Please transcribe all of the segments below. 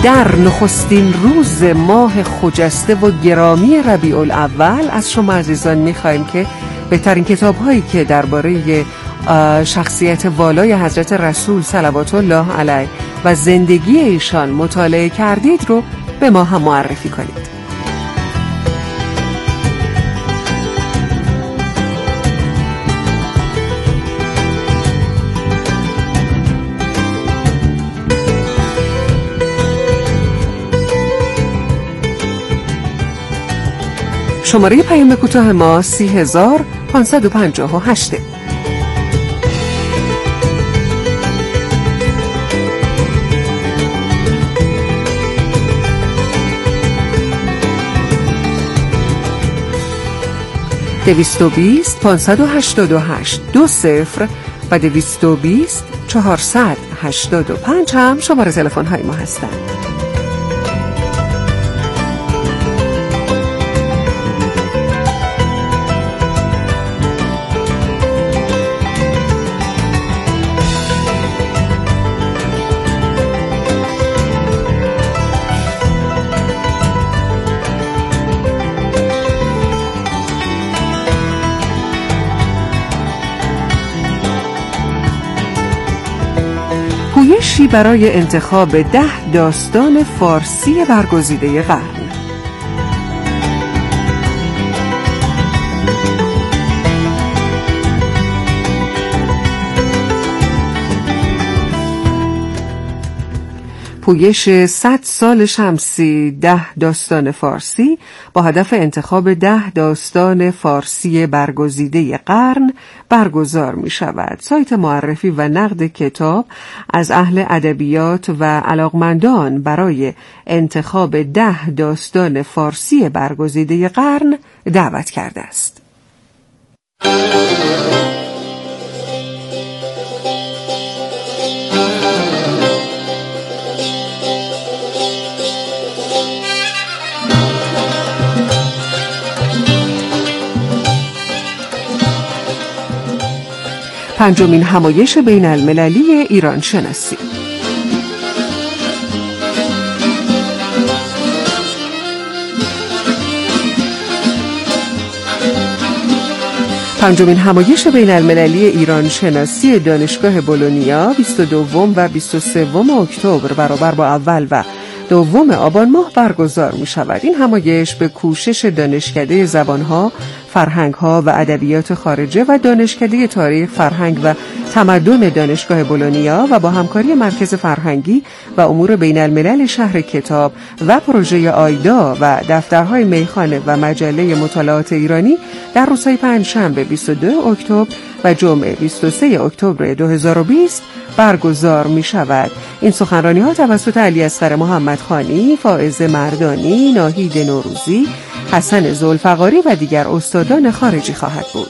در نخستین روز ماه خجسته و گرامی ربیع الاول از شما عزیزان می‌خوایم که بهترین کتاب‌هایی که درباره شخصیت والای حضرت رسول صلوات الله علیه و زندگی ایشان مطالعه کردید رو به ما هم معرفی کنید. شماره پیام کوتاه ما 30558. دویست و 588 20 و 220 485 هم شماره تلفن های ما هستند. پویشی برای انتخاب 10 داستان فارسی برگزیده قرن. پویش 100 سال شمسی 10 داستان فارسی با هدف انتخاب 10 داستان فارسی برگزیده قرن برگزار می شود. سایت معرفی و نقد کتاب از اهل ادبیات و علاقمندان برای انتخاب 10 داستان فارسی برگزیده قرن دعوت کرده است. پنجمین همایش بین المللی ایران شناسی. پنجمین همایش بین المللی ایران شناسی دانشگاه بولونیا 22 و 23 اکتبر برابر با اول و 2 آبان ماه برگزار می شود. این همایش به کوشش دانشکده زبانها، فرهنگها و ادبیات خارجه و دانشکده تاریخ، فرهنگ و تمدن دانشگاه بولونیا و با همکاری مرکز فرهنگی و امور بین الملل شهر کتاب و پروژه آیدا و دفترهای میخانه و مجله مطالعات ایرانی در روزهای پنجشنبه 22 اکتبر و جمعه 23 اکتبر 2020 برگزار می شود. این سخنرانی ها توسط علی اصغر محمدخانی، فائز مردانی، ناهید نوروزی، حسن ذوالفقاری و دیگر استادان خارجی خواهد بود.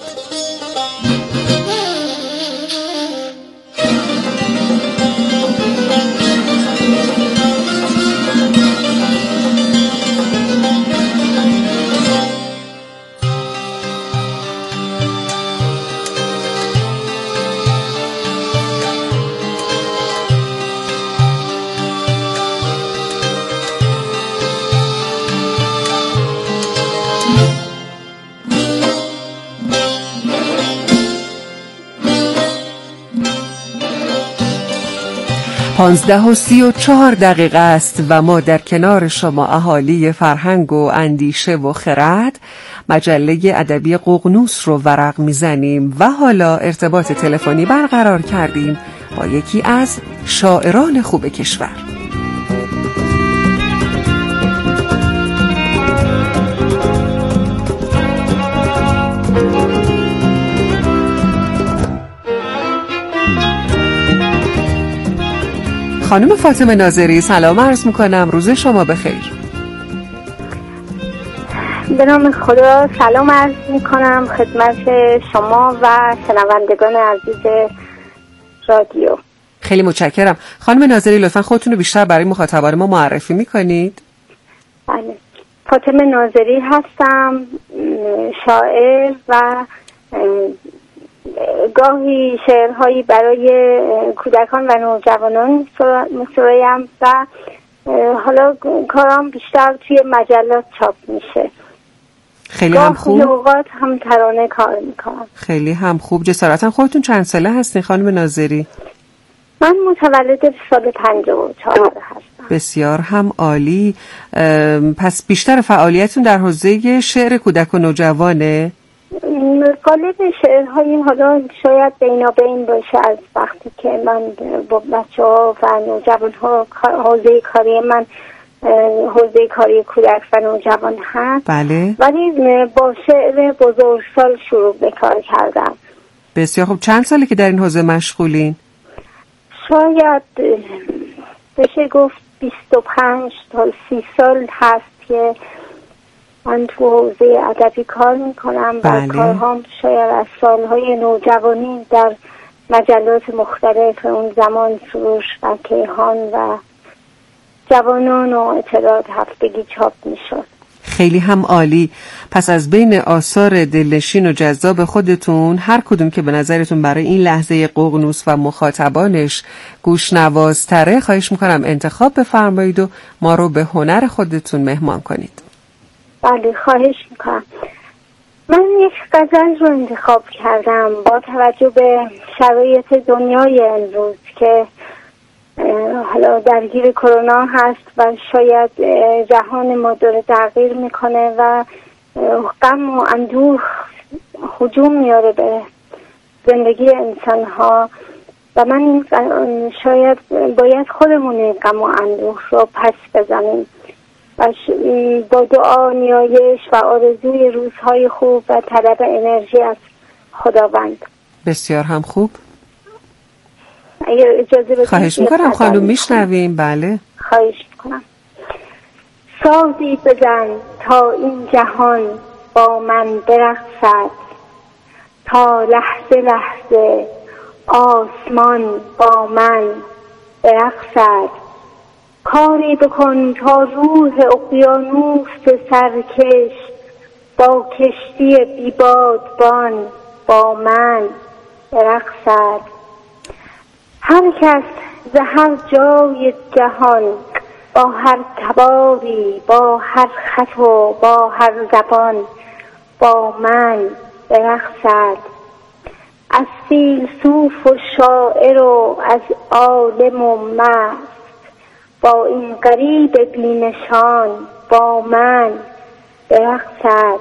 پانزده و 34 دقیقه است و ما در کنار شما اهالی فرهنگ و اندیشه و خرد مجله ادبی ققنوس رو ورق میزنیم و حالا ارتباط تلفنی برقرار کردیم با یکی از شاعران خوب کشور. خانم فاطمه ناظری سلام عرض میکنم، روز شما بخیر. به نام خدا سلام عرض میکنم خدمت شما و شنوندگان عزیز رادیو. خیلی متشکرم. خانم ناظری لطفا خودتون رو بیشتر برای مخاطبان ما معرفی میکنید؟ بله، فاطمه ناظری هستم، شاعر و گاهی شعرهایی برای کودکان و نوجوانان می‌سرایم و حالا کارام بیشتر توی مجلات چاپ میشه. خیلی هم خوب. اوقات هم ترانه کار میکنم. خیلی هم خوب. جسارتا خودتون چند ساله هستین خانم ناظری؟ من متولد سال 54 هستم. بسیار هم عالی. پس بیشتر فعالیتون در حوزه شعر کودک و نوجوانه؟ غالب شعرهایی حالا شاید بینابین باشه از وقتی که من با بچه‌ها و نوجوان‌ها حوزه کاری من حوزه کاری کودک و نوجوان هست. بله. ولی با شعر بزرگسال شروع به کار کردم. بسیار خوب. چند ساله که در این حوزه مشغولین؟ شاید بشه گفت 25 تا 30 سال هست که من تو حوزه ادبی کار میکنم. بله. و کارهام شاید از سالهای نوجوانی در مجلات مختلف اون زمان سروش و کیهان و جوانان و اطلاعات هفتگی چاپ میشد. خیلی هم عالی. پس از بین آثار دلنشین و جذاب خودتون هر کدوم که به نظرتون برای این لحظه ققنوس و مخاطبانش گوشنوازتره خواهش میکنم انتخاب بفرمایید و ما رو به هنر خودتون مهمان کنید. بله خواهش میکنم. من یک غزل رو انتخاب کردم با توجه به شرایط دنیای امروز که حالا درگیر کرونا هست و شاید جهان ما داره تغییر میکنه و غم و اندوه هجوم میاره به زندگی انسان ها و من شاید باید خودمون غم و اندوه رو پس بزنیم و با دعا نیایش و آرزوی روزهای خوب و طلب انرژی از خداوند. بسیار هم خوب. اگر اجازه بدید خواهش میکنم خانم میشنویم. بله خواهش میکنم. سازی بزن تا این جهان با من برقصد، تا لحظه لحظه آسمان با من برقصد. کاری بکن تا روح اقیانوس سرکش با کشتی بیبادبان با من برقصد. هر کس ز هر جای جهان با هر تباری با هر خط و با هر زبان با من برقصد. از فیلسوف و شاعر و از عالم و مست با این غریب بی‌نشان با من برقصد.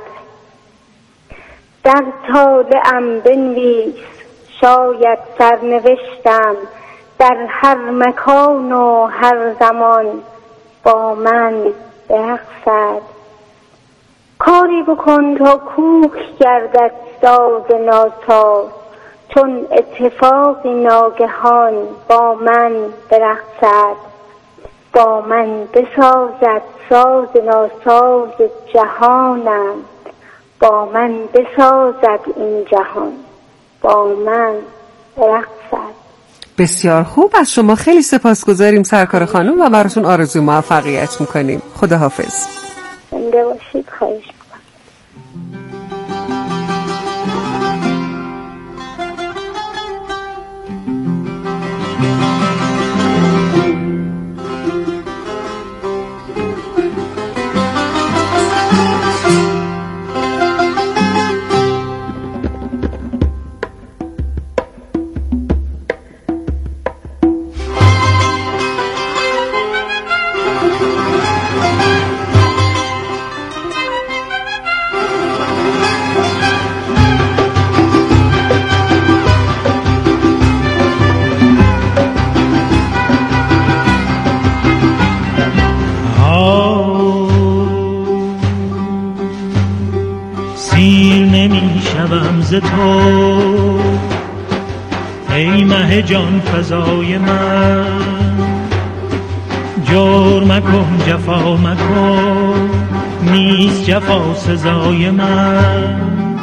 در طالعم بنویس شاید سرنوشتم در هر مکان و هر زمان با من برقصد. کاری بکن تا کوه گردد ساز ناساز، چون اتفاقی ناگهان با من برقصد. با من بسازد ساز ناساز جهانم، با من بسازد این جهان با من برقصد. بسیار خوب. از شما خیلی سپاسگزاریم سرکار خانم و براتون آرزوی موفقیت میکنیم. خداحافظ. زنده باشید. خواهش میکنم. تو ای مه جان فضای من، جور مکن جفا مکن نیست جفا سزای من.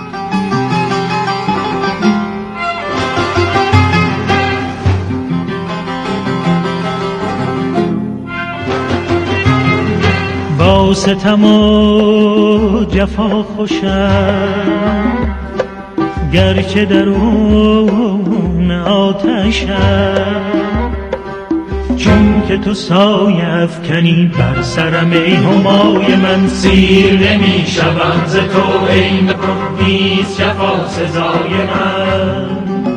با ستم و جفا خوشم گرچه درون آتشم، چون که تو سایه افکنی بر سرم ای همای من. سیر نمی شوم ز تو ای نکن نیست جفا سزای من.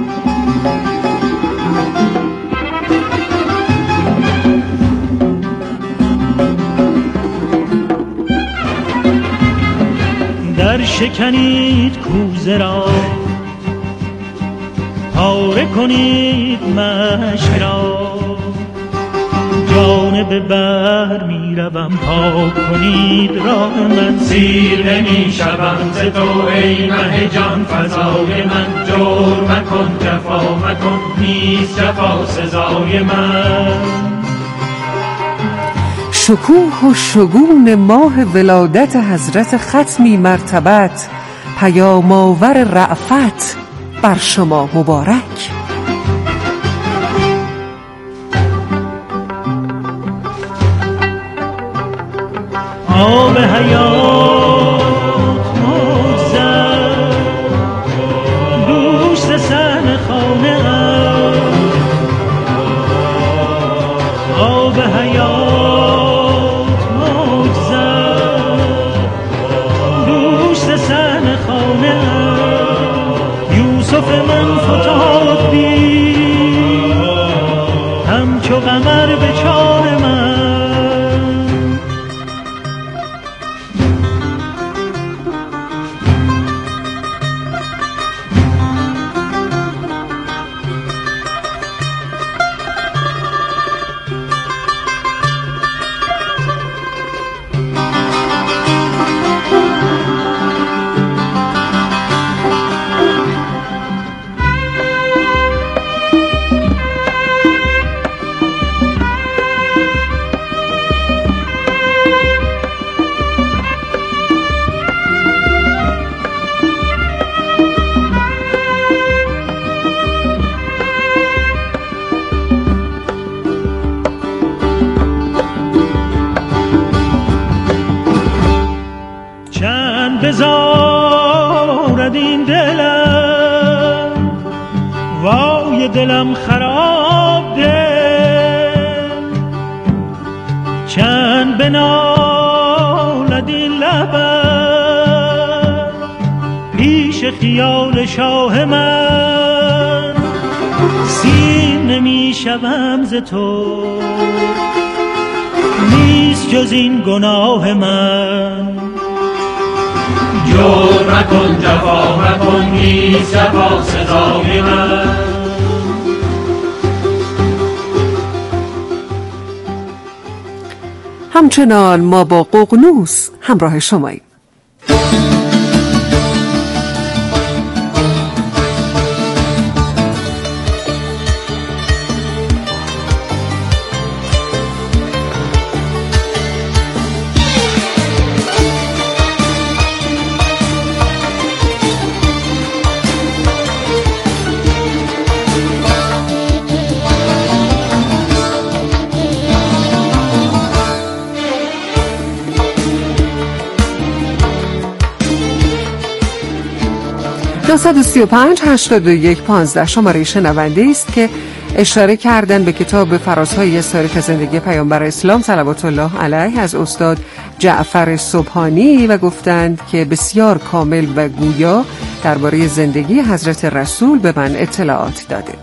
در شکنید کوزه را پاره کنید مشک را، جانب بر می روم پاک کنید راه من. سیر نمی شوم ز تو ای مه جان فزای من. جور مکن جفا مکن نیست جفا سزای من. شکوه و شگون ماه ولادت حضرت ختمی مرتبت، پیام آور رأفت بر شما مبارک. آب حیات موزد دوست سن خانه آب حیات موزد دوست سن خانه یوسف من فتاد بی همچو قمر به چار من. بزارد این دلم وای دلم خراب دل، چند بنالد این لبم پیش خیال شاه من. سیر نمی شوم ز تو نیست جز این گناه من. جور مکن جفا مکن نیست جفا سزای من. همچنان ما با ققنوس همراه شماییم. (935-81-15) شماره شنونده است که اشاره کردن به کتاب فرازهای تاریخ زندگی پیامبر اسلام صلوات الله علیه از استاد جعفر سبحانی و گفتند که بسیار کامل و گویا درباره زندگی حضرت رسول به من اطلاعات داده.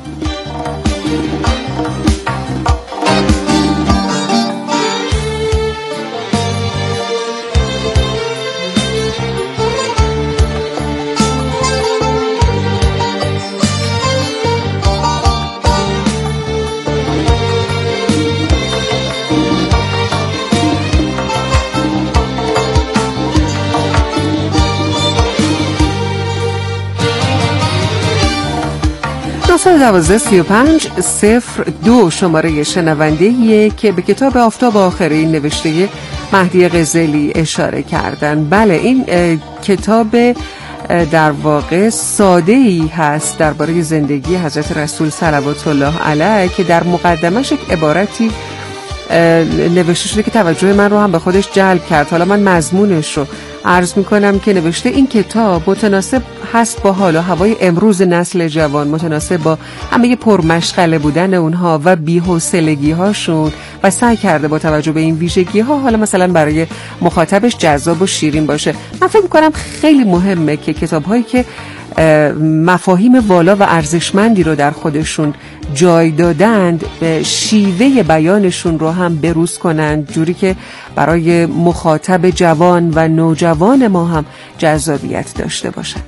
(912-35-02) شماره شنونده‌ایه که به کتاب آفتاب آخرین نوشته مهدی قزلی اشاره کردن. بله، این کتاب در واقع ساده‌ای هست درباره زندگی حضرت رسول صلوات الله علیه که در مقدمش یک عبارتی نوشته شده که توجه من رو هم به خودش جلب کرد. حالا من مضمونش رو عرض میکنم که نوشته این کتاب متناسب هست با حال و هوای امروز نسل جوان، متناسب با همه پرمشغله بودن اونها و بی‌حوصلگی هاشون و سعی کرده با توجه به این ویژگی ها حالا مثلا برای مخاطبش جذاب و شیرین باشه. من فکر میکنم خیلی مهمه که کتاب هایی که مفاهیم والا و ارزشمندی رو در خودشون جای دادند شیوه بیانشون رو هم بروز کنند، جوری که برای مخاطب جوان و نوجوان ما هم جذابیت داشته باشند.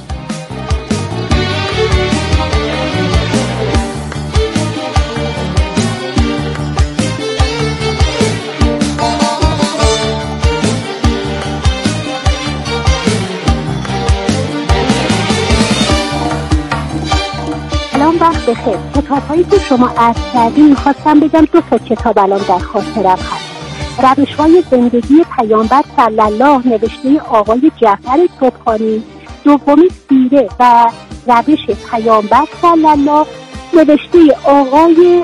وقت بخیر. کتاب‌هایی که شما عرض کردین می‌خواستم بگم 2 کتاب الان در خاطرم هست. روش‌های زندگی پیامبر صلی الله نوشته آقای جعفر طبخانی، دومی سیره و روش پیامبر صلی الله نوشته آقای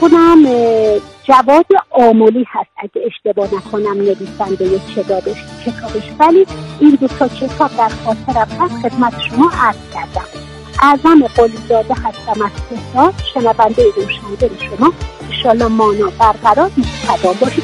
جواد آملی هست اگه اشتباه نکنم نویسنده کتابش، ولی این 2 کتاب در خاطرم هست خدمت شما عرض کردم. اعظم قلیزاده هستم از تهران، شنونده روشنگر شما، انشالله مانا برقرار مستدام باشید.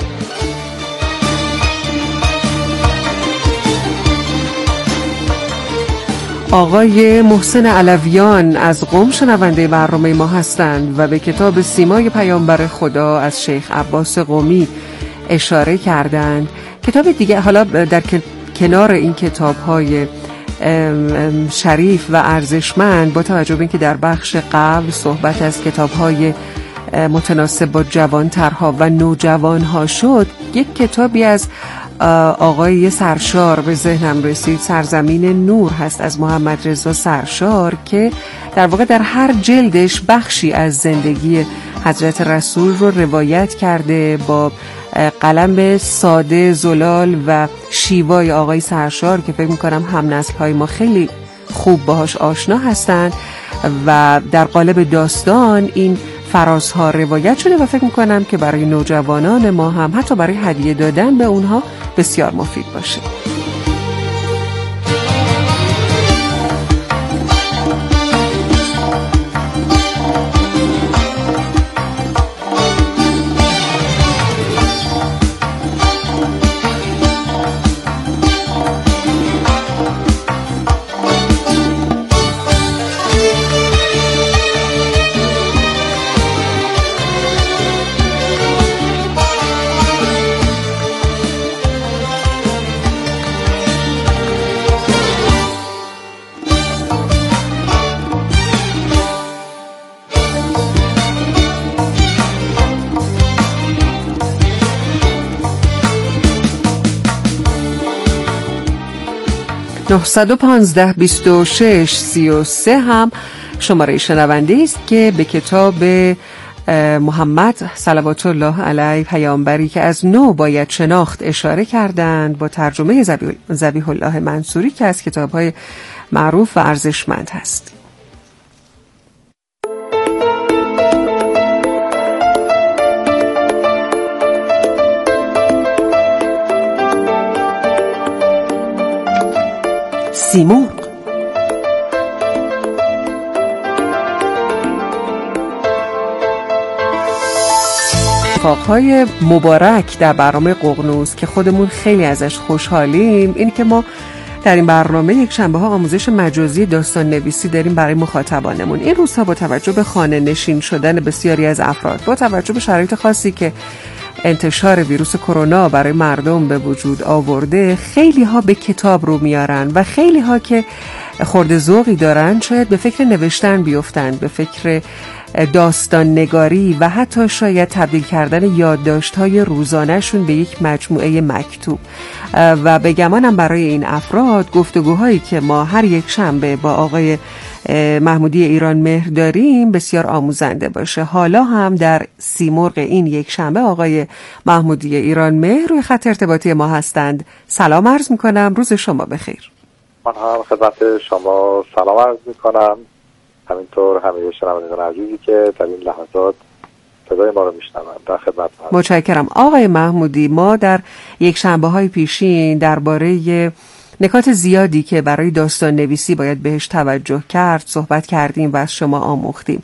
آقای محسن علویان از قم شنونده برنامه ما هستند و به کتاب سیمای پیامبر خدا از شیخ عباس قمی اشاره کردند. کتاب دیگه حالا در کنار این کتاب‌های شریف و ارزشمند، با توجه به اینکه در بخش قبل صحبت از کتاب‌های متناسب با جوان‌ترها و نوجوان‌ها شد، یک کتابی از آقای سرشار به ذهنم رسید، سرزمین نور هست از محمد رضا سرشار، که در واقع در هر جلدش بخشی از زندگی حضرت رسول رو روایت کرده با قلم ساده زلال و شیوای آقای سرشار که فکر میکنم هم نسل‌های ما خیلی خوب باهاش آشنا هستند و در قالب داستان این فرازها روایت شده و فکر میکنم که برای نوجوانان ما هم حتی برای هدیه دادن به اونها بسیار مفید باشه. (915-26-33) هم شماره شنونده است که به کتاب محمد صلوات الله علیه پیامبری که از نو باید شناخت اشاره کردند با ترجمه ذبیح الله منصوری که از کتاب‌های معروف و ارزشمند هست. سیمرغ اتفاقهای مبارک در برنامه ققنوس که خودمون خیلی ازش خوشحالیم این که ما در این برنامه یک شنبه ها آموزش مجازی داستان نویسی داریم برای مخاطبانمون. این روزها با توجه به خانه نشین شدن بسیاری از افراد، با توجه به شرایط خاصی که انتشار ویروس کرونا برای مردم به وجود آورده، خیلی ها به کتاب رو میارن و خیلی ها که خورده ذوقی دارن شاید به فکر نوشتن بیفتن، به فکر داستان نگاری و حتی شاید تبدیل کردن یادداشت‌های روزانه‌شون به یک مجموعه مکتوب. و به گمانم برای این افراد گفتگوهایی که ما هر یک شنبه با آقای محمودی ایران مهر داریم بسیار آموزنده باشه. حالا هم در سیمرغ این یک شنبه آقای محمودی ایران مهر روی خط ارتباطی ما هستند. سلام عرض میکنم، روز شما بخیر. من هم خدمت شما سلام عرض میکنم، همینطور همه شنوندگان عزیزی که در این لحظات صدای ما رو میشنون. در خدمت هستم. متشکرم. آقای محمودی، ما در یک شنبه‌های پیشین درباره نکات زیادی که برای داستان نویسی باید بهش توجه کرد صحبت کردیم و از شما آموختیم.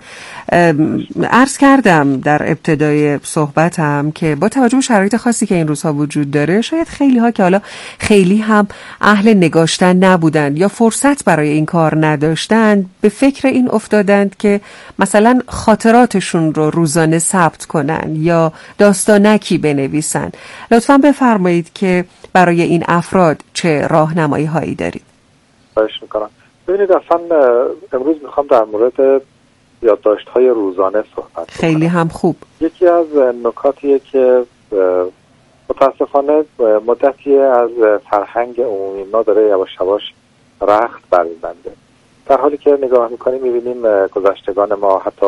عرض کردم در ابتدای صحبتم که با توجه به شرایط خاصی که این روزها وجود داره، شاید خیلی ها که حالا خیلی هم اهل نگاشتن نبودند یا فرصت برای این کار نداشتند، به فکر این افتادند که مثلا خاطراتشون رو روزانه ثبت کنن یا داستانکی بنویسن. لطفاً بفرمایید که برای این افراد چه راهنمایی هایی دارید؟ خواهش میکنم. ببینید، اصلا امروز میخوام در مورد یادداشت‌های روزانه صحبت کنم. خیلی هم خوب. یکی از نکاتیه که متاسفانه مدتی از فرهنگ عمومی ما داره یواش یواش رخت برمی‌بنده. در حالی که نگاه میکنیم میبینیم گذشتگان ما، حتی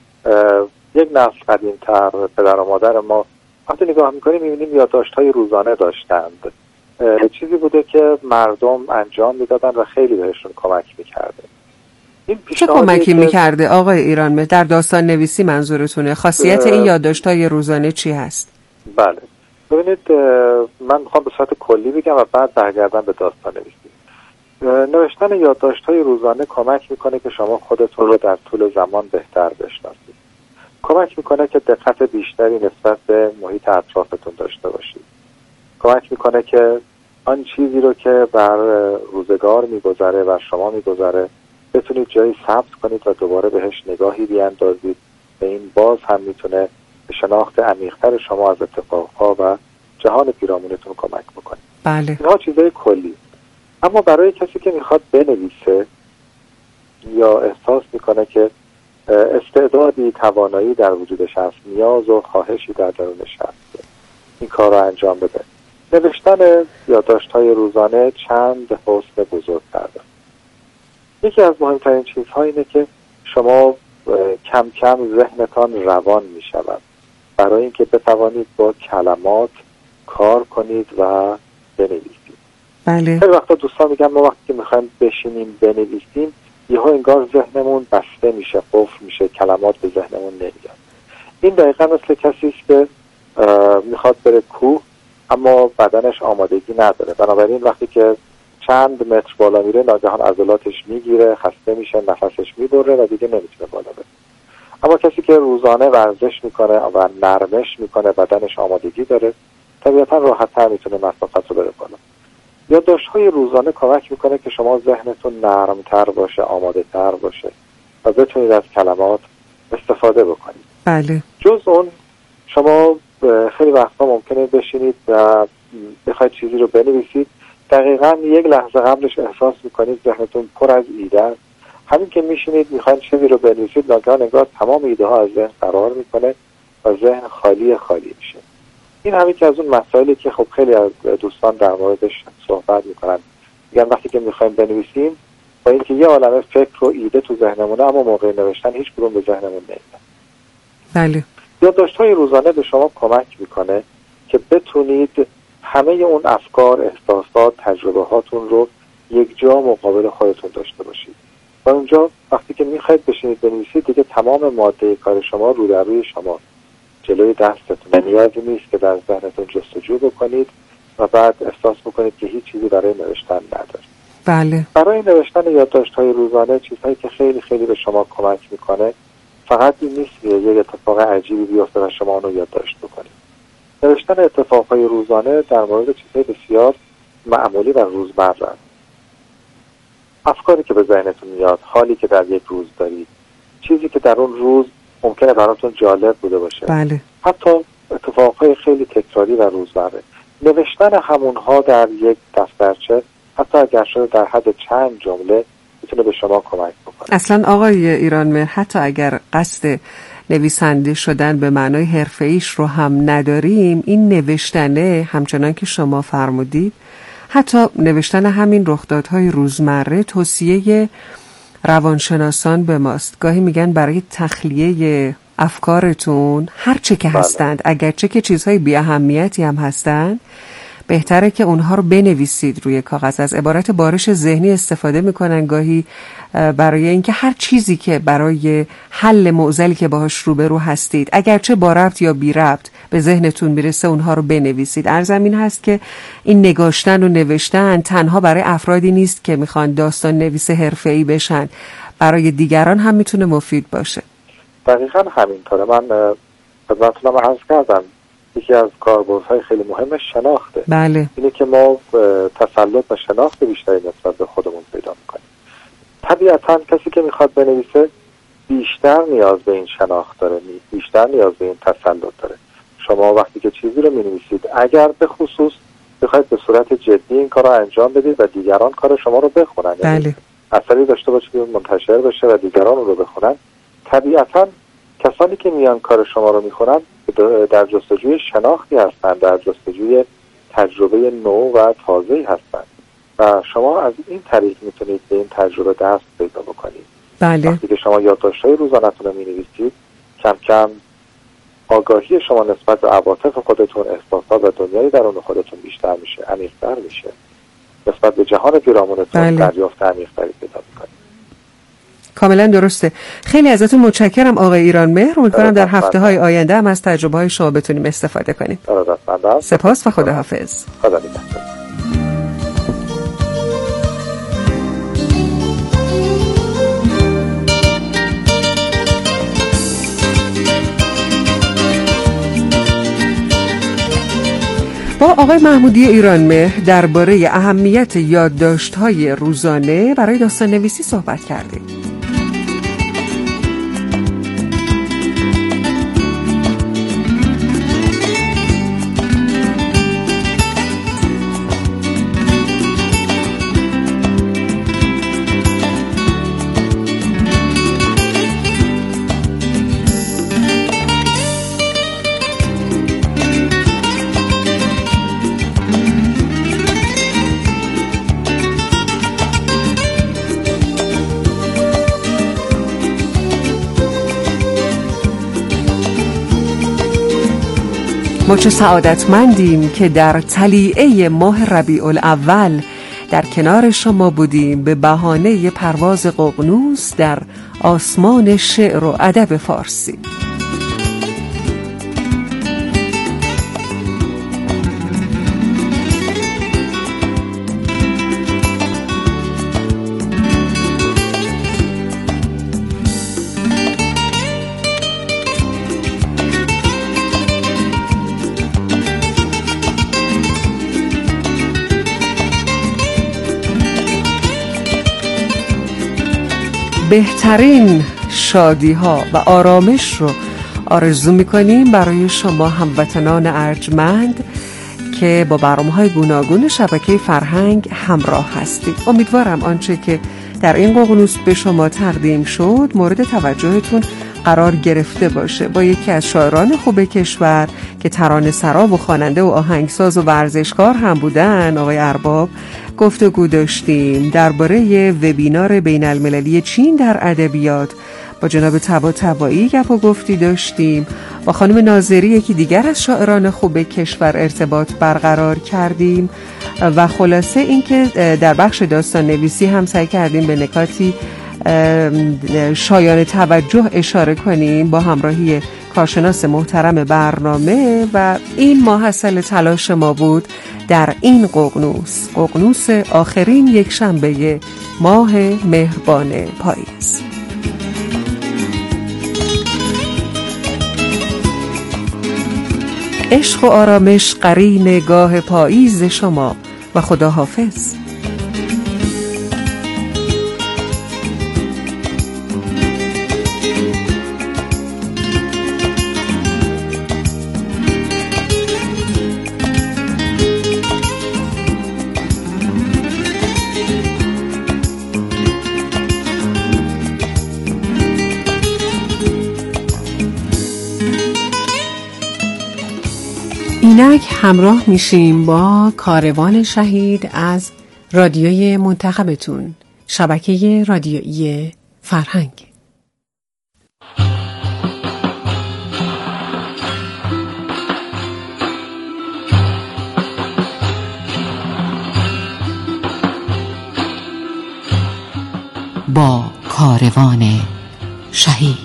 یک نسل قدیم‌تر، پدر و مادر ما، وقتی نگاه میکنیم میبینیم یادداشت‌های روزانه داشتند. چیزی بوده که مردم انجام میدادن و خیلی بهشون کمک میکرده. چه کمکی میکرده آقای ایرانمهر؟ در داستان نویسی منظورتونه؟ خاصیت این یادداشت‌های روزانه چی هست؟ بله، ببینید، من میخوام به صورت کلی بگم و بعد برگردم به داستان نویسی. نوشتن یادداشت‌های روزانه کمک میکنه که شما خودتون رو در طول زمان بهتر بشناسید. کمک میکنه که دقت بیشتری نسبت به محیط اطرافتون داشته باشید. کمک میکنه که آن چیزی رو که بر روزگار میگذره و شما میگذره بتونید جایی ثبت کنید و دوباره بهش نگاهی بیاندازید. به این باز هم میتونه به شناخت عمیق‌تر شما از اتفاقها و جهان پیرامونتون کمک بکنه. بله. اینها چیزای کلی. اما برای کسی که میخواد بنویسه یا احساس میکنه که استعدادی، توانایی در وجودش هست، نیاز و خواهشی در درونش هست این کار رو انجام بده، نوشتن یادداشت‌های روزانه چند حسن بزرگ داره. یکی از مهمترین چیزها اینه که شما کم کم ذهنتان روان می شود برای اینکه بتوانید با کلمات کار کنید و بنویسید. بله. خیلی وقتا دوستان میگن ما وقتی که میخوایم بشینیم بنویسیم یهو انگار ذهنمون بسته میشه، قفل میشه، کلمات به ذهنمون نمیاد. این دقیقا مثل کسی است که میخواد بره کوه اما بدنش آمادگی نداره. بنابراین وقتی که چند متر بالا میره ناگهان عضلاتش میگیره، خسته میشه، نفسش میبره و دیگه نمیتونه بالا بره. اما کسی که روزانه ورزش میکنه و نرمش میکنه، بدنش آمادگی داره، طبیعتا راحت‌تر میتونه مسافت رو بره بالا. یادداشت‌های روزانه کمک میکنه که شما ذهنتون نرمتر باشه، آماده تر باشه و بتونید از کلمات استفاده بکنید. بله. جز اون شما خیلی وقتا ممکنه بشینید و بخواید چیزی رو بنویسید، دقیقاً یک لحظه قبلش احساس میکنید ذهنتون پر از ایده است. همین که میشینید میخواید چیزی رو بنویسید ناگهان انگار تمام ایده ها از ذهن فرار میکنه و ذهن خالی میشه. این همین که از اون مسائلی که خب خیلی از دوستان در موردش صحبت میکنن. میگن وقتی که میخوایم بنویسیم با اینکه یه عالمه فکر و ایده تو ذهنمونه اما موقع نوشتن هیچ کدوم به ذهنمون نمیاد. بله. یادداشت‌های روزانه به شما کمک میکنه که بتونید همه اون افکار، احساسات، تجربه هاتون رو یک جا مقابل خودتون داشته باشید. و اونجا وقتی که میخواید بشینید بنویسید دیگه تمام ماده کار شما رو در روی شما جلوی دستتون. نیازی نیست که در ذهنتون جستجو بکنید و بعد احساس بکنید که هیچ چیزی برای نوشتن ندارید. بله. برای نوشتن یادداشت‌های روزانه چیزهایی که خیلی خیلی به شما کمک میکنه فقط این نیست که یک اتفاق عجیبی بیفته و شما اون رو یادداشت بکنید. نوشتن اتفاقهای روزانه در مورد چیزهای بسیار معمولی و روزمره، افکاری که به ذهنتون میاد، حالی که در یک روز دارید، چیزی که در اون روز ممکنه براتون جالب بوده باشه. بله. حتی اتفاقهای خیلی تکراری و روزمره. نوشتن همونها در یک دفترچه حتی اگر شده در حد چند جمله میتونه به شما کمک بکنه. اصلا آقای ایرانمهر حتی اگر قصد نویسنده شدن به معنای حرفه‌ایش رو هم نداریم، این نوشتنه همچنان که شما فرمودید، حتی نوشتن همین رخدادهای روزمره توصیه روانشناسان به ماست. گاهی میگن برای تخلیه افکارتون هر چه که هستند، اگرچه که چیزهای بی اهمیتی هم هستند، بهتره که اونها رو بنویسید روی کاغذ. از عبارت بارش ذهنی استفاده میکنن گاهی برای اینکه هر چیزی که برای حل معضلی که باهاش روبرو هستید، اگرچه با ربط یا بی ربط به ذهنتون میرسه، اونها رو بنویسید. عرضم این هست که این نگاشتن و نوشتن تنها برای افرادی نیست که میخوان داستان نویس حرفه‌ای بشن، برای دیگران هم میتونه مفید باشه. دقیقاً همینطوره. من خدمتتونم عرض کردم یکی از کاربردهای خیلی مهم شناخته. بله. اینه که ما تسلط و شناخت بیشتری نسبت به خودمون پیدا میکنیم. طبیعتاً کسی که میخواد بنویسه بیشتر نیاز به این شناخت داره، بیشتر نیاز به این تسلط داره. شما وقتی که چیزی رو مینویسید، اگر به خصوص بخواید به صورت جدی این کار رو انجام بدید و دیگران کار شما رو بخونن، بله. اثری داشته باشه که منتشر بشه و دیگران رو بخونن، طبیعتاً کسانی که میان کار شما رو میخونن در جستجوی شناختی هستند، در جستجوی تجربه نو و تازه‌ای هستند و شما از این طریق میتونید به این تجربه دست پیدا بکنید. بله. وقتی که شما یادداشت‌های روزانه‌تون رو می‌نویسید، کم کم آگاهی شما نسبت به عواطف خودتون، احساسات و دنیای درون خودتون بیشتر میشه، عمیق‌تر میشه. نسبت به جهان پیرامونتون دریافت عمیق‌تری پیدا می‌کنید. کاملا درسته. خیلی ازتون متشکرم آقای ایرانمهر. امیدوارم در هفته‌های آینده هم از تجربه‌های شما بتونیم استفاده کنیم. سپاس و خداحافظ. خدا نگهدار. با آقای محمودی ایرانمهر درباره اهمیت یادداشت‌های روزانه برای داستان نویسی صحبت کردیم. ما چه سعادتمندیم که در طلیعه ماه ربیع الاول در کنار شما بودیم به بهانه پرواز ققنوس در آسمان شعر و ادب فارسی. بهترین شادی ها و آرامش رو آرزو میکنیم برای شما هموطنان ارجمند که با برنامه‌های گوناگون شبکه فرهنگ همراه هستید. امیدوارم آنچه که در این ققنوس به شما تقدیم شد مورد توجهتون قرار گرفته باشه. با یکی از شاعران خوب کشور که ترانه‌سرا و خواننده و آهنگساز و ورزشکار هم بودن، آقای ارباب، گفتگو داشتیم درباره وبینار بین‌المللی چین در ادبیات. با جناب طباطبایی گپ و گفتی داشتیم. با خانم ناظری، یکی دیگر از شاعران خوب کشور، ارتباط برقرار کردیم و خلاصه اینکه در بخش داستان نویسی هم سعی کردیم به نکاتی شایان توجه اشاره کنیم با همراهی کارشناس محترم برنامه و این ماحصل تلاش ما بود در این ققنوس آخرین یک شنبه ماه مهربان پاییز. عشق و آرامش قرین گاه پاییز شما و خداحافظ. اینک همراه میشیم با کاروان شهید از رادیوی منتخبتون، شبکه رادیویی فرهنگ. با کاروان شهید.